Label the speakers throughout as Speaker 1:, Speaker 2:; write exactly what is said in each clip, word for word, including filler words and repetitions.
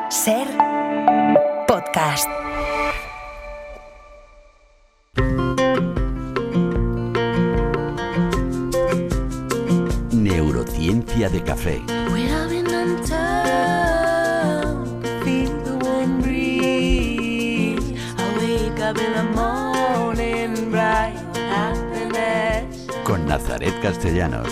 Speaker 1: Ser podcast.
Speaker 2: Neurociencia de café. Con Nazaret Castellanos.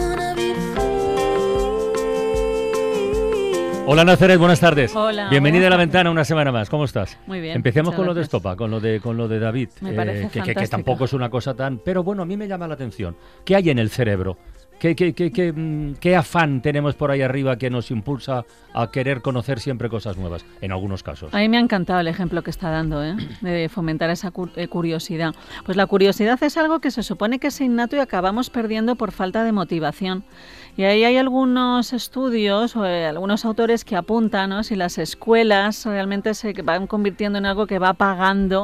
Speaker 3: Hola Nazaret, buenas tardes.
Speaker 4: Hola.
Speaker 3: Bienvenida a La Ventana una semana más. ¿Cómo estás?
Speaker 4: Muy bien.
Speaker 3: Empecemos con lo de
Speaker 4: gracias.
Speaker 3: Estopa, con lo de con lo de David,
Speaker 4: Me parece
Speaker 3: que, que, que
Speaker 4: fantástico.
Speaker 3: tampoco es una cosa tan, pero bueno, a mí me llama la atención. ¿Qué hay en el cerebro? ¿Qué, qué, qué, qué, mm, qué afán tenemos por ahí arriba que nos impulsa a querer conocer siempre cosas nuevas, en algunos casos?
Speaker 4: A mí me ha encantado el ejemplo que está dando, ¿eh? De fomentar esa cu- eh, curiosidad. Pues la curiosidad es algo que se supone que es innato y acabamos perdiendo por falta de motivación. Y ahí hay algunos estudios o eh, algunos autores que apuntan, ¿no? Si las escuelas realmente se van convirtiendo en algo que va apagando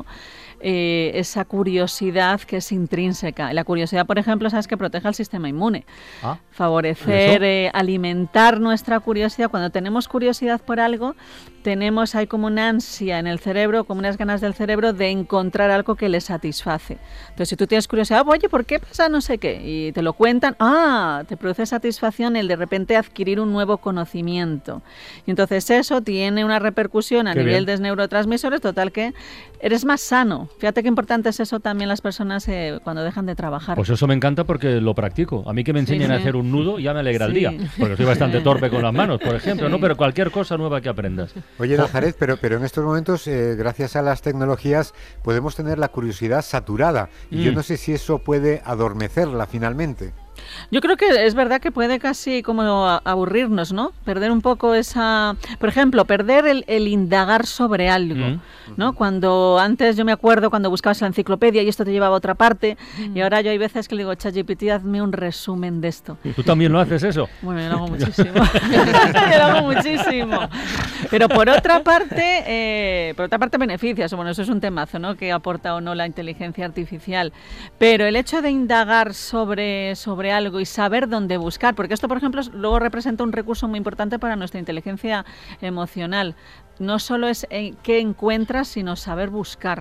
Speaker 4: Eh, esa curiosidad que es intrínseca. La curiosidad, por ejemplo, sabes que protege al sistema inmune.
Speaker 3: Ah,
Speaker 4: Favorecer, eh, alimentar nuestra curiosidad. Cuando tenemos curiosidad por algo, tenemos hay como una ansia en el cerebro, como unas ganas del cerebro de encontrar algo que le satisface. Entonces, si tú tienes curiosidad, oye, ¿por qué pasa no sé qué? Y te lo cuentan, ah, te produce satisfacción el de repente adquirir un nuevo conocimiento. Y entonces eso tiene una repercusión a
Speaker 3: Qué
Speaker 4: nivel
Speaker 3: bien.
Speaker 4: de neurotransmisores, total que eres más sano. Fíjate qué importante es eso también las personas eh, cuando dejan de trabajar.
Speaker 3: pues eso me encanta porque lo practico. A mí que me
Speaker 4: Sí,
Speaker 3: enseñen a
Speaker 4: sí.
Speaker 3: hacer un nudo ya me alegra el
Speaker 4: Sí.
Speaker 3: día, porque soy bastante
Speaker 4: Sí.
Speaker 3: torpe con las manos, por ejemplo,
Speaker 4: Sí.
Speaker 3: ¿no? Pero cualquier cosa nueva que aprendas.
Speaker 5: Oye, Nazaret, pero, pero en estos momentos, eh, gracias a las tecnologías, podemos tener la curiosidad saturada. Y
Speaker 3: Mm.
Speaker 5: yo no sé si eso puede adormecerla finalmente.
Speaker 4: Yo creo que es verdad que puede casi como a- aburrirnos, ¿no? Perder un poco esa... Por ejemplo, perder el, el indagar sobre algo,
Speaker 3: Mm.
Speaker 4: ¿no? Cuando antes yo me acuerdo cuando buscabas la enciclopedia y esto te llevaba a otra parte, y ahora yo hay veces que le digo, ChatGPT, hazme un resumen de esto.
Speaker 3: ¿Tú también lo haces eso?
Speaker 4: Bueno, yo lo hago muchísimo. Yo lo hago muchísimo. Pero por otra parte, eh, por otra parte beneficias. Bueno, eso es un temazo, ¿no? Que aporta o no la inteligencia artificial. Pero el hecho de indagar sobre, sobre algo y saber dónde buscar, porque esto, por ejemplo, es- luego representa un recurso muy importante para nuestra inteligencia emocional. No solo es eh, qué encuentras, sino saber buscar.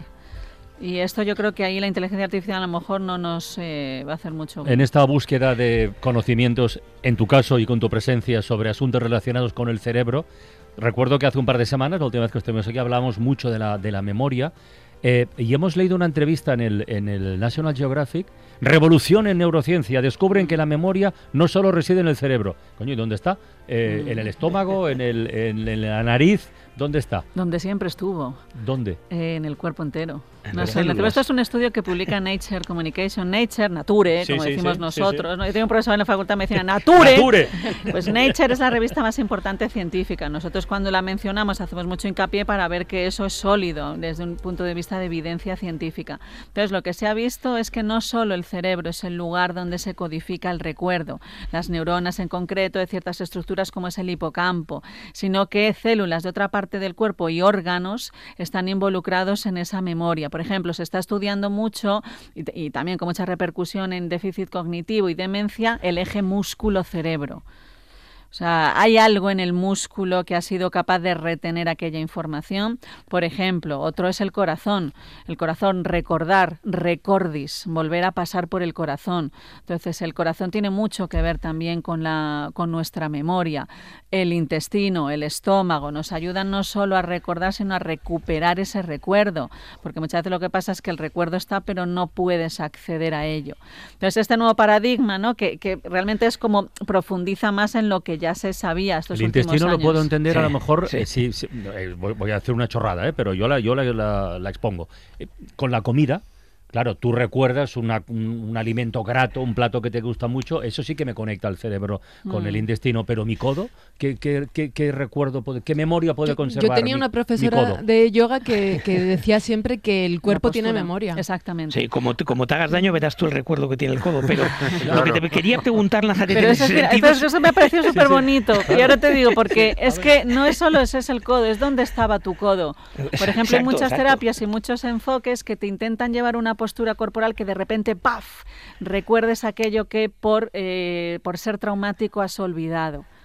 Speaker 4: Y esto yo creo que ahí la inteligencia artificial a lo mejor no nos eh, va a hacer mucho.
Speaker 3: En esta búsqueda de conocimientos, en tu caso y con tu presencia, sobre asuntos relacionados con el cerebro, recuerdo que hace un par de semanas, la última vez que estuvimos aquí, hablábamos mucho de la, de la memoria, eh, y hemos leído una entrevista en el, en el National Geographic, Revolución en Neurociencia, descubren que la memoria no solo reside en el cerebro. Coño, ¿y dónde está? Eh, ¿En el estómago? ¿En, el, en, en la nariz? ¿Dónde está?
Speaker 4: Donde siempre estuvo.
Speaker 3: ¿Dónde?
Speaker 4: Eh, en el cuerpo entero.
Speaker 3: En
Speaker 4: No
Speaker 3: las
Speaker 4: sé,
Speaker 3: células.
Speaker 4: esto es un estudio que publica Nature Communication, Nature, Nature,
Speaker 3: Sí,
Speaker 4: como
Speaker 3: sí,
Speaker 4: decimos
Speaker 3: sí,
Speaker 4: nosotros.
Speaker 3: sí,
Speaker 4: ¿no? Yo tengo un profesor en la facultad de medicina, Nature.
Speaker 3: ¡Nature!
Speaker 4: Pues Nature es la revista más importante científica. Nosotros cuando la mencionamos hacemos mucho hincapié para ver que eso es sólido desde un punto de vista de evidencia científica. Entonces lo que se ha visto es que no solo el cerebro es el lugar donde se codifica el recuerdo, las neuronas en concreto de ciertas estructuras como es el hipocampo, sino que células de otra parte del cuerpo y órganos están involucrados en esa memoria. Por ejemplo, se está estudiando mucho y, y también con mucha repercusión en déficit cognitivo y demencia el eje músculo-cerebro. O sea, hay algo en el músculo que ha sido capaz de retener aquella información. Por ejemplo, otro es el corazón. El corazón, recordar, recordis, volver a pasar por el corazón. Entonces, el corazón tiene mucho que ver también con, la, con nuestra memoria. El intestino, el estómago, nos ayudan no solo a recordar, sino a recuperar ese recuerdo. Porque muchas veces lo que pasa es que el recuerdo está, pero no puedes acceder a ello. Entonces, este nuevo paradigma, ¿no? que, que realmente es como profundiza más en lo que ya se sabía estos
Speaker 3: El
Speaker 4: últimos
Speaker 3: intestino
Speaker 4: años.
Speaker 3: lo puedo entender
Speaker 2: Sí,
Speaker 3: a lo mejor,
Speaker 2: sí.
Speaker 3: eh, sí, sí, eh, voy, voy a hacer una chorrada, eh, pero yo la, yo la, la- la expongo. Eh, con la comida, claro, tú recuerdas una- un, un alimento grato, un plato que te gusta mucho, eso sí que me conecta al cerebro con
Speaker 4: Mm.
Speaker 3: el intestino, pero mi codo, ¿qué, qué, qué- qué recuerdo, puede- qué memoria puede
Speaker 6: Yo,
Speaker 3: conservar
Speaker 6: yo tenía
Speaker 3: mi-
Speaker 6: una
Speaker 3: mi
Speaker 6: profesora
Speaker 3: codo?
Speaker 6: de yoga que, que decía siempre que el cuerpo tiene
Speaker 4: postura.
Speaker 6: memoria.
Speaker 4: Exactamente.
Speaker 7: Sí, como te, como te hagas daño verás tú el recuerdo que tiene el codo, pero lo que te quería preguntar, Nazaret,
Speaker 4: Pero
Speaker 7: en
Speaker 4: eso,
Speaker 7: ese
Speaker 4: es que-
Speaker 7: sentido
Speaker 4: eso, eso me ha parecido súper bonito. Y ahora te digo, porque es que no es solo ese es el codo, es dónde estaba tu codo. Por ejemplo, hay
Speaker 7: Exacto,
Speaker 4: muchas
Speaker 7: exacto.
Speaker 4: terapias y muchos enfoques que te intentan llevar una postura corporal que de repente, ¡paf!, recuerdes aquello que por, eh, por ser traumático has olvidado.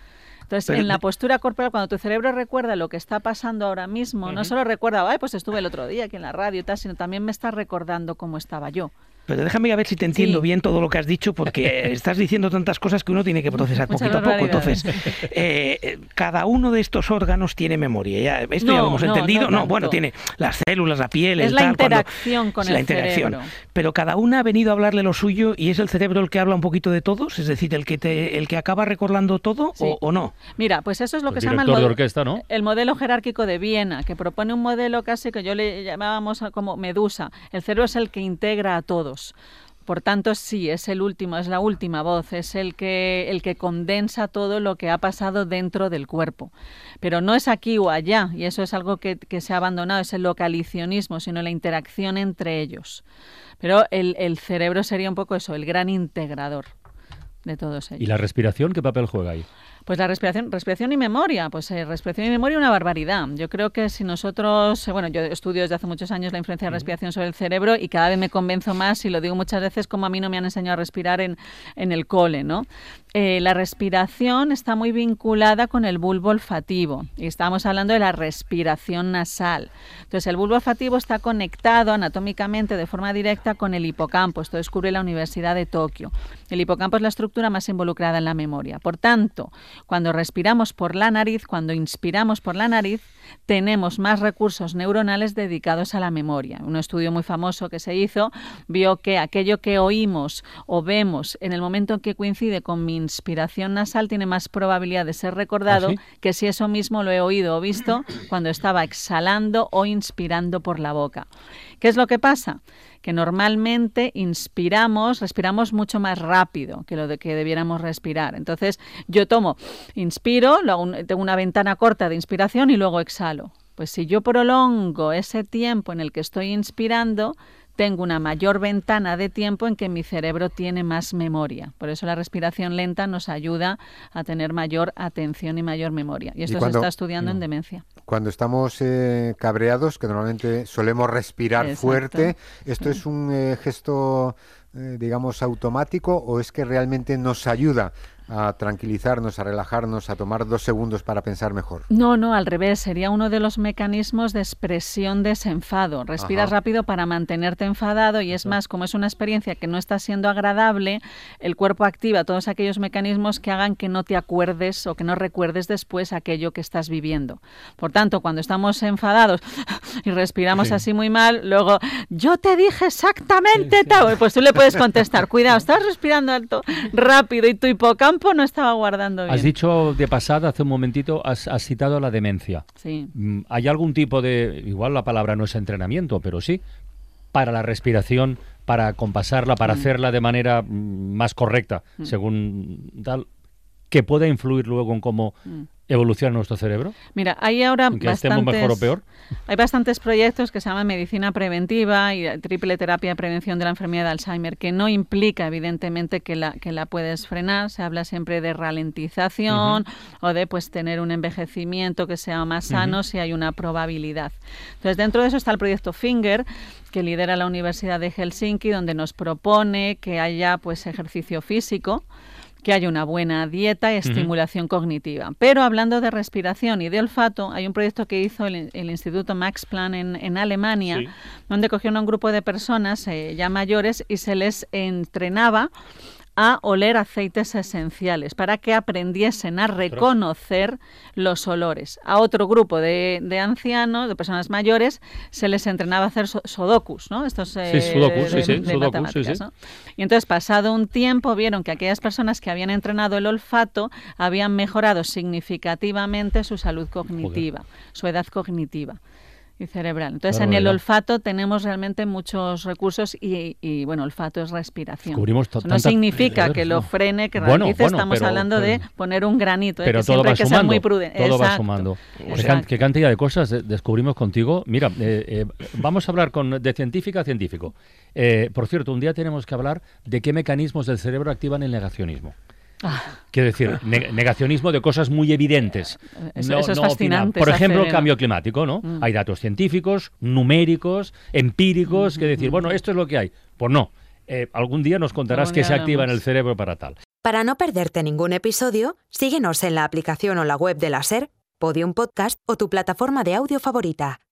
Speaker 4: Entonces,
Speaker 7: Pero
Speaker 4: en la
Speaker 7: de-
Speaker 4: postura corporal, cuando tu cerebro recuerda lo que está pasando ahora mismo,
Speaker 7: Ujú.
Speaker 4: no solo recuerda, ay, pues estuve el otro día aquí en la radio y tal, sino también me está recordando cómo estaba yo.
Speaker 7: Pero déjame a ver si te entiendo
Speaker 4: Sí.
Speaker 7: bien todo lo que has dicho, porque estás diciendo tantas cosas que uno tiene que procesar
Speaker 4: Muchas
Speaker 7: poquito a poco.
Speaker 4: barbaridades.
Speaker 7: Entonces, eh, eh, cada uno de estos órganos tiene memoria. Ya, esto ya
Speaker 4: No,
Speaker 7: lo hemos
Speaker 4: no,
Speaker 7: entendido.
Speaker 4: no
Speaker 7: No,
Speaker 4: tanto.
Speaker 7: bueno, tiene las células, la piel,
Speaker 4: Es
Speaker 7: el
Speaker 4: la
Speaker 7: tal, cuando-
Speaker 4: interacción con
Speaker 7: es
Speaker 4: el
Speaker 7: la interacción.
Speaker 4: cerebro.
Speaker 7: Pero cada una ha venido a hablarle lo suyo y es el cerebro el que habla un poquito de todos, es decir, el que te, el que acaba recordando todo
Speaker 4: Sí.
Speaker 7: o, o no.
Speaker 4: Mira, pues eso es lo
Speaker 3: El
Speaker 4: que se llama el,
Speaker 3: director de
Speaker 4: mode-
Speaker 3: orquesta, ¿no?
Speaker 4: el modelo jerárquico de Viena, que propone un modelo casi que yo le llamábamos como medusa. El cerebro es el que integra a todos. Por tanto, sí, es el último, es la última voz, es el que, el que condensa todo lo que ha pasado dentro del cuerpo. Pero no es aquí o allá, y eso es algo que, que se ha abandonado, es el localicionismo, sino la interacción entre ellos. Pero el, el cerebro sería un poco eso, el gran integrador de todos ellos.
Speaker 3: ¿Y la respiración qué papel juega ahí?
Speaker 4: Pues la respiración, respiración y memoria, pues eh, respiración y memoria una barbaridad. Yo creo que si nosotros, eh, bueno, yo estudio desde hace muchos años la influencia de la respiración sobre el cerebro y cada vez me convenzo más, y lo digo muchas veces, como a mí no me han enseñado a respirar en, en el cole, ¿no? Eh, la respiración está muy vinculada con el bulbo olfativo y estamos hablando de la respiración nasal. Entonces el bulbo olfativo está conectado anatómicamente de forma directa con el hipocampo. Esto descubre la Universidad de Tokio. El hipocampo es la estructura más involucrada en la memoria. Por tanto, cuando respiramos por la nariz, cuando inspiramos por la nariz, tenemos más recursos neuronales dedicados a la memoria. Un estudio muy famoso que se hizo vio que aquello que oímos o vemos en el momento en que coincide con mi inspiración nasal tiene más probabilidad de ser recordado
Speaker 3: ¿Ah, sí?
Speaker 4: que si eso mismo lo he oído o visto cuando estaba exhalando o inspirando por la boca. ¿Qué es lo que pasa? Que normalmente inspiramos, respiramos mucho más rápido que lo de que debiéramos respirar. Entonces, yo tomo, inspiro, lo hago un- tengo una ventana corta de inspiración y luego exhalo. Pues si yo prolongo ese tiempo en el que estoy inspirando, tengo una mayor ventana de tiempo en que mi cerebro tiene más memoria. Por eso la respiración lenta nos ayuda a tener mayor atención y mayor memoria. Y esto
Speaker 5: cuando-
Speaker 4: se está estudiando en demencia.
Speaker 5: Cuando estamos eh, cabreados, que normalmente solemos respirar
Speaker 4: Exacto.
Speaker 5: fuerte, ¿esto es un eh, gesto, eh, digamos, automático o es que realmente nos ayuda a tranquilizarnos, a relajarnos, a tomar dos segundos para pensar mejor?
Speaker 4: No, no, al revés. Sería uno de los mecanismos de expresión de ese enfado. Respiras
Speaker 5: Ajá.
Speaker 4: rápido para mantenerte enfadado y es más, como es una experiencia que no está siendo agradable, el cuerpo activa todos aquellos mecanismos que hagan que no te acuerdes o que no recuerdes después aquello que estás viviendo. Por tanto, cuando estamos enfadados y respiramos
Speaker 3: Sí.
Speaker 4: así muy mal, luego, yo te dije exactamente tal, pues tú le puedes contestar, cuidado, estás respirando alto, rápido y tu hipocampo no estaba guardando bien.
Speaker 3: Has dicho de pasada, hace un momentito, has, has citado la demencia.
Speaker 4: Sí.
Speaker 3: Mm, ¿Hay algún tipo de, igual la palabra no es entrenamiento, pero sí, para la respiración, para compasarla, para
Speaker 4: Mm.
Speaker 3: hacerla de manera mm, más correcta,
Speaker 4: Mm.
Speaker 3: según tal, que pueda influir luego en cómo
Speaker 4: Mm.
Speaker 3: evoluciona nuestro cerebro?
Speaker 4: Mira, hay ahora
Speaker 3: ¿En que estemos mejor o peor?
Speaker 4: hay bastantes proyectos que se llaman medicina preventiva y triple terapia de prevención de la enfermedad de Alzheimer, que no implica evidentemente que la, que la puedes frenar. Se habla siempre de ralentización o de pues tener un envejecimiento que sea más sano
Speaker 3: Ujú.
Speaker 4: si hay una probabilidad. Entonces, dentro de eso está el proyecto Finger, que lidera la Universidad de Helsinki, donde nos propone que haya pues ejercicio físico, que haya una buena dieta y estimulación cognitiva. Pero hablando de respiración y de olfato, hay un proyecto que hizo el, el Instituto Max Planck en, en Alemania,
Speaker 3: Sí.
Speaker 4: donde cogieron a un grupo de personas eh, ya mayores y se les entrenaba a oler aceites esenciales para que aprendiesen a reconocer los olores. A otro grupo de, de ancianos, de personas mayores, se les entrenaba a hacer so- sudokus, ¿no? Estos eh,
Speaker 3: Sí, sudokus, sí,
Speaker 4: de-
Speaker 3: sí,
Speaker 4: de
Speaker 3: sudokus,
Speaker 4: matemáticas,
Speaker 3: sí, sí.
Speaker 4: ¿no? Y entonces, pasado un tiempo, vieron que aquellas personas que habían entrenado el olfato habían mejorado significativamente su salud cognitiva, su edad cognitiva y cerebral. Entonces,
Speaker 3: Qué
Speaker 4: en el
Speaker 3: barbaridad.
Speaker 4: olfato tenemos realmente muchos recursos y, y, bueno, olfato es respiración.
Speaker 3: Descubrimos to-
Speaker 4: Eso no
Speaker 3: tanta-
Speaker 4: significa
Speaker 3: joder,
Speaker 4: que lo
Speaker 3: no.
Speaker 4: frene, que
Speaker 3: Bueno,
Speaker 4: ralentice,
Speaker 3: bueno,
Speaker 4: estamos
Speaker 3: pero-
Speaker 4: hablando de
Speaker 3: pero-
Speaker 4: poner un granito, ¿eh?
Speaker 3: Pero
Speaker 4: que
Speaker 3: todo
Speaker 4: siempre
Speaker 3: va
Speaker 4: hay que ser
Speaker 3: sumando,
Speaker 4: muy prudente.
Speaker 3: todo va
Speaker 4: Exacto,
Speaker 3: sumando. Qué, can-
Speaker 4: exacto.
Speaker 3: qué cantidad de cosas de- descubrimos contigo. Mira, eh, eh, vamos a hablar con, de científica a científico. Eh, por cierto, un día tenemos que hablar de qué mecanismos del cerebro activan el negacionismo.
Speaker 4: Ah,
Speaker 3: Quiero decir, ne- negacionismo de cosas muy evidentes.
Speaker 4: Eso- eso es
Speaker 3: opinar.
Speaker 4: fascinante,
Speaker 3: Por
Speaker 4: ese
Speaker 3: ejemplo,
Speaker 4: acelera.
Speaker 3: cambio climático, ¿no?
Speaker 4: Mm.
Speaker 3: Hay datos científicos, numéricos, empíricos, que decir, bueno, esto es lo que hay. Pues no. Eh, algún día nos contarás
Speaker 4: Algún
Speaker 3: qué
Speaker 4: día
Speaker 3: se activa en
Speaker 4: hablamos.
Speaker 3: el cerebro para tal.
Speaker 8: Para no perderte ningún episodio, síguenos en la aplicación o la web de la SER, Podium Podcast o tu plataforma de audio favorita.